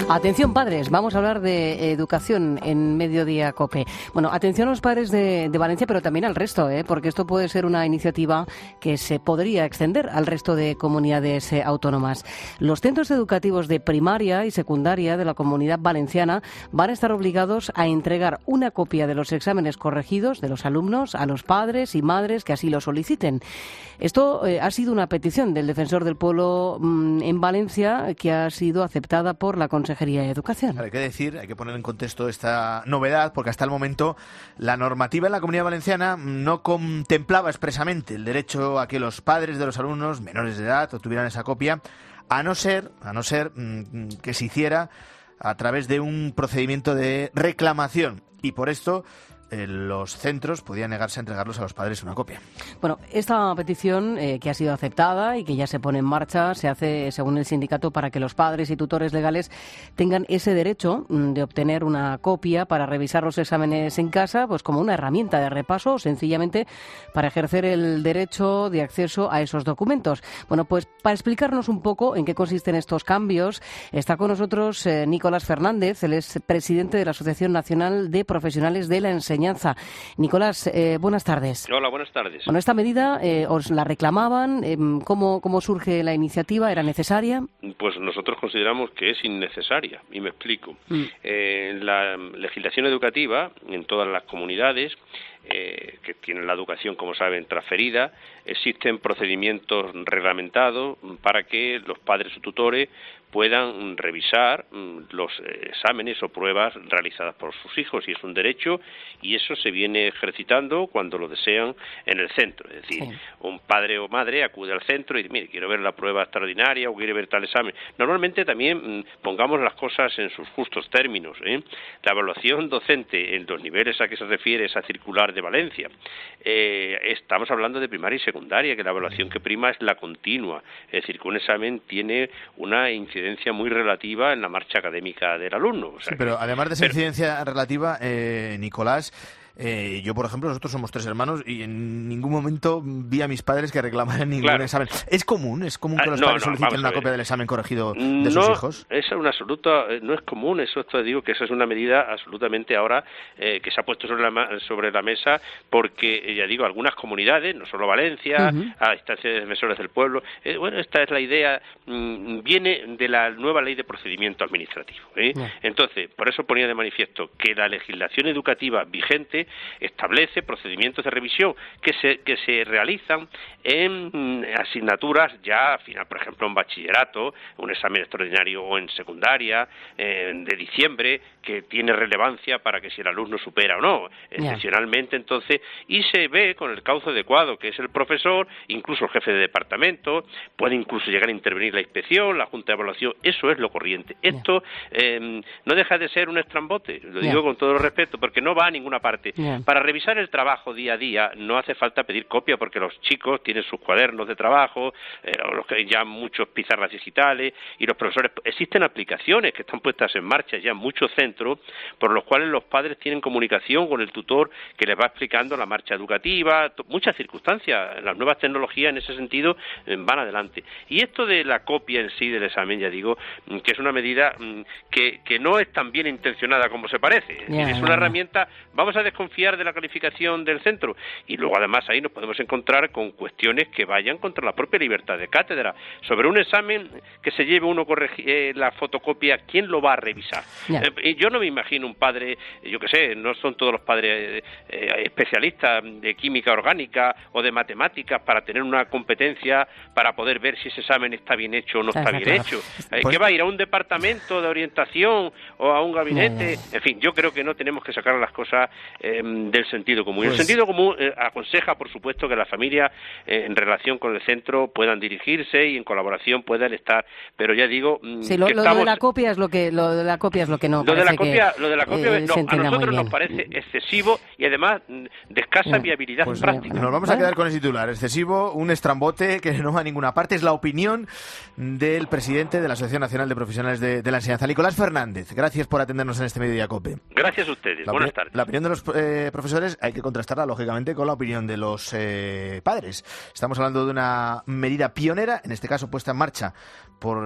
Atención padres, vamos a hablar de educación en Mediodía COPE. Bueno, atención a los padres de Valencia, pero también al resto, porque esto puede ser una iniciativa que se podría extender al resto de comunidades autónomas. Los centros educativos de primaria y secundaria de la Comunidad Valenciana van a estar obligados a entregar una copia de los exámenes corregidos de los alumnos a los padres y madres que así lo soliciten. Esto ha sido una petición del Defensor del Pueblo en Valencia que ha sido aceptada por la Consejería de Educación. Hay que decir, hay que poner en contexto esta novedad, porque hasta el momento la normativa en la Comunidad Valenciana no contemplaba expresamente el derecho a que los padres de los alumnos menores de edad obtuvieran esa copia, a no ser que se hiciera a través de un procedimiento de reclamación. Y por esto los centros podían negarse a entregarlos a los padres una copia. Bueno, esta petición que ha sido aceptada y que ya se pone en marcha se hace, según el sindicato, para que los padres y tutores legales tengan ese derecho de obtener una copia para revisar los exámenes en casa, pues como una herramienta de repaso o sencillamente para ejercer el derecho de acceso a esos documentos. Bueno, pues para explicarnos un poco en qué consisten estos cambios, está con nosotros Nicolás Fernández. Él es presidente de la Asociación Nacional de Profesionales de la Enseñanza. Nicolás, buenas tardes. Hola, buenas tardes. Bueno, esta medida os la reclamaban. ¿Cómo surge la iniciativa? ¿Era necesaria? Pues nosotros consideramos que es innecesaria, y me explico. La legislación educativa en todas las comunidades que tienen la educación, como saben, transferida, existen procedimientos reglamentados para que los padres o tutores puedan revisar los exámenes o pruebas realizadas por sus hijos, y es un derecho, y eso se viene ejercitando cuando lo desean en el centro. Es decir, un padre o madre acude al centro y dice, mire, quiero ver la prueba extraordinaria o quiere ver tal examen. Normalmente también pongamos las cosas en sus justos términos. La evaluación docente en los niveles a que se refiere esa circular de Valencia, estamos hablando de primaria y secundaria, que la evaluación que prima es la continua, es decir, que un examen tiene una incidencia muy relativa en la marcha académica del alumno. O sea, sí, pero además de esa incidencia relativa, Nicolás, yo, por ejemplo, nosotros somos 3 hermanos y en ningún momento vi a mis padres que reclamaran ningún examen. ¿Es común que los padres soliciten una copia del examen corregido de sus hijos? No es común, eso te digo que esa es una medida absolutamente ahora que se ha puesto sobre la mesa, porque, ya digo, algunas comunidades, no solo Valencia, a instancias de defensores del pueblo, esta es la idea, viene de la nueva ley de procedimiento administrativo. Entonces, por eso ponía de manifiesto que la legislación educativa vigente establece procedimientos de revisión que se realizan en asignaturas ya al final, por ejemplo, en bachillerato, un examen extraordinario, o en secundaria, de diciembre, que tiene relevancia para que si el alumno supera o no, excepcionalmente, entonces, y se ve con el cauce adecuado, que es el profesor, incluso el jefe de departamento, puede incluso llegar a intervenir la inspección, la junta de evaluación, eso es lo corriente. Esto no deja de ser un estrambote, lo digo con todo el respeto, porque no va a ninguna parte. Para revisar el trabajo día a día no hace falta pedir copia, porque los chicos tienen sus cuadernos de trabajo, ya muchos pizarras digitales, y los profesores, existen aplicaciones que están puestas en marcha ya en muchos centros, por los cuales los padres tienen comunicación con el tutor que les va explicando la marcha educativa, muchas circunstancias. Las nuevas tecnologías en ese sentido van adelante. Y esto de la copia en sí del examen, ya digo, que es una medida que no es tan bien intencionada como se parece. Es una herramienta, vamos a desconfiar de la calificación del centro, y luego además ahí nos podemos encontrar con cuestiones que vayan contra la propia libertad de cátedra. Sobre un examen que se lleve uno la fotocopia, ¿quién lo va a revisar? Yo no me imagino un padre, yo qué sé, no son todos los padres especialistas de química orgánica o de matemáticas para tener una competencia para poder ver si ese examen está bien hecho o no está bien hecho. ¿Qué va a ir a un departamento de orientación o a un gabinete? En fin, yo creo que no tenemos que sacar las cosas del sentido común. El sentido común aconseja, por supuesto, que la familia en relación con el centro puedan dirigirse y en colaboración puedan estar, pero ya digo, lo de la copia es lo que no. Lo de la copia no, a nosotros nos parece excesivo y además de escasa viabilidad práctica. Nos vamos a quedar con ese titular, excesivo, un estrambote que no va a ninguna parte. Es la opinión del presidente de la Asociación Nacional de Profesionales de la Enseñanza, Nicolás Fernández. Gracias por atendernos en este Mediodía COPE. Gracias a ustedes. Buenas tardes. La opinión de los profesores hay que contrastarla, lógicamente, con la opinión de los padres. Estamos hablando de una medida pionera, en este caso puesta en marcha por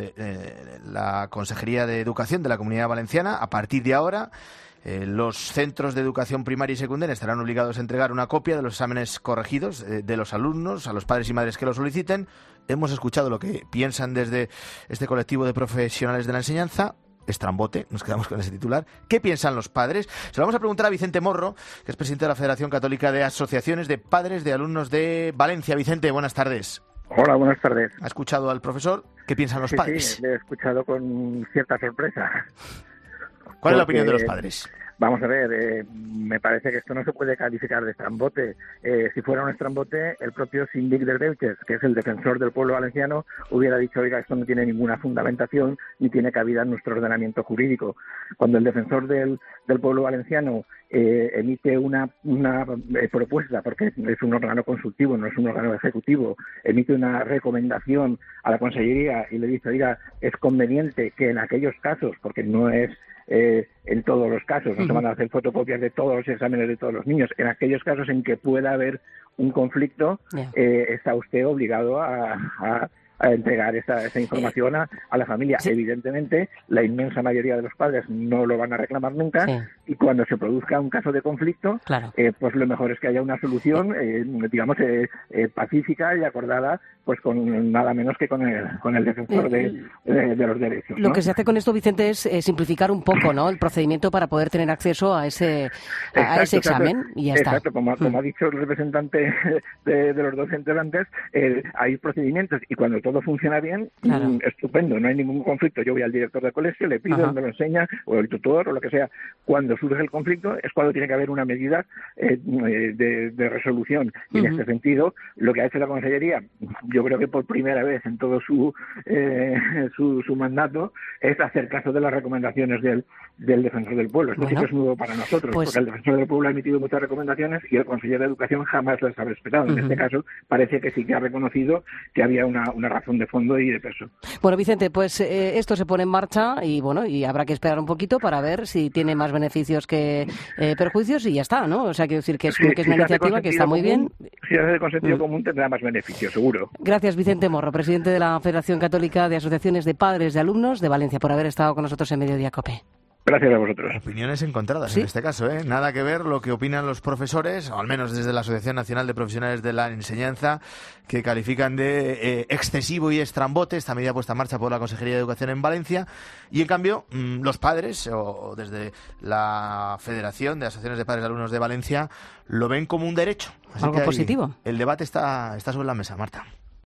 la Consejería de Educación de la Comunidad Valenciana. A partir de ahora, los centros de educación primaria y secundaria estarán obligados a entregar una copia de los exámenes corregidos de los alumnos a los padres y madres que lo soliciten. Hemos escuchado lo que piensan desde este colectivo de profesionales de la enseñanza. Estrambote, nos quedamos con ese titular. ¿Qué piensan los padres? Se lo vamos a preguntar a Vicente Morro, que es presidente de la Federación Católica de Asociaciones de Padres de Alumnos de Valencia. Vicente, buenas tardes. Hola, buenas tardes. ¿Ha escuchado al profesor? ¿Qué piensan los padres? Sí, le he escuchado con cierta sorpresa. ¿Cuál es la opinión de los padres? Vamos a ver, me parece que esto no se puede calificar de estrambote. Si fuera un estrambote, el propio síndic del Belches, que es el defensor del pueblo valenciano, hubiera dicho, oiga, esto no tiene ninguna fundamentación ni tiene cabida en nuestro ordenamiento jurídico. Cuando el defensor del pueblo valenciano emite una propuesta, porque es un órgano consultivo, no es un órgano ejecutivo, emite una recomendación a la Consellería y le dice, oiga, es conveniente que en aquellos casos, porque no es en todos los casos, no se van a hacer fotocopias de todos los exámenes de todos los niños, en aquellos casos en que pueda haber un conflicto, está usted obligado a entregar esa información a la familia. Sí. Evidentemente, la inmensa mayoría de los padres no lo van a reclamar nunca, y cuando se produzca un caso de conflicto, pues lo mejor es que haya una solución, digamos, pacífica y acordada, pues con nada menos que con el defensor de los derechos, ¿no? Lo que se hace con esto, Vicente, es simplificar un poco, ¿no?, el procedimiento para poder tener acceso a ese examen, y ya está. Exacto, como ha dicho el representante de los docentes antes, hay procedimientos, y cuando todo funciona bien, estupendo, no hay ningún conflicto. Yo voy al director del colegio, le pido, me lo enseña, o el tutor, o lo que sea. Cuando surge el conflicto es cuando tiene que haber una medida de resolución. Y en este sentido, lo que ha hecho la Consellería, yo creo que por primera vez en todo su mandato, es hacer caso de las recomendaciones del defensor del pueblo. Esto sí que es nuevo para nosotros, porque el defensor del pueblo ha emitido muchas recomendaciones y el consejero de Educación jamás las ha respetado. En este caso, parece que sí que ha reconocido que había una razón de fondo y de peso. Bueno, Vicente, pues esto se pone en marcha y bueno, y habrá que esperar un poquito para ver si tiene más beneficios que perjuicios, y ya está, ¿no? O sea, quiero decir que es una iniciativa que está muy bien. Si hace con sentido común, tendrá más beneficios, seguro. Gracias, Vicente Morro, presidente de la Federación Católica de Asociaciones de Padres de Alumnos de Valencia, por haber estado con nosotros en Mediodía COPE. Gracias a vosotros. Opiniones encontradas en este caso, ¿eh? Nada que ver lo que opinan los profesores, o al menos desde la Asociación Nacional de Profesionales de la Enseñanza, que califican de excesivo y estrambote esta medida puesta en marcha por la Consejería de Educación en Valencia, y en cambio los padres, o desde la Federación de Asociaciones de Padres de Alumnos de Valencia, lo ven como un derecho. Así algo positivo. El debate está sobre la mesa, Marta.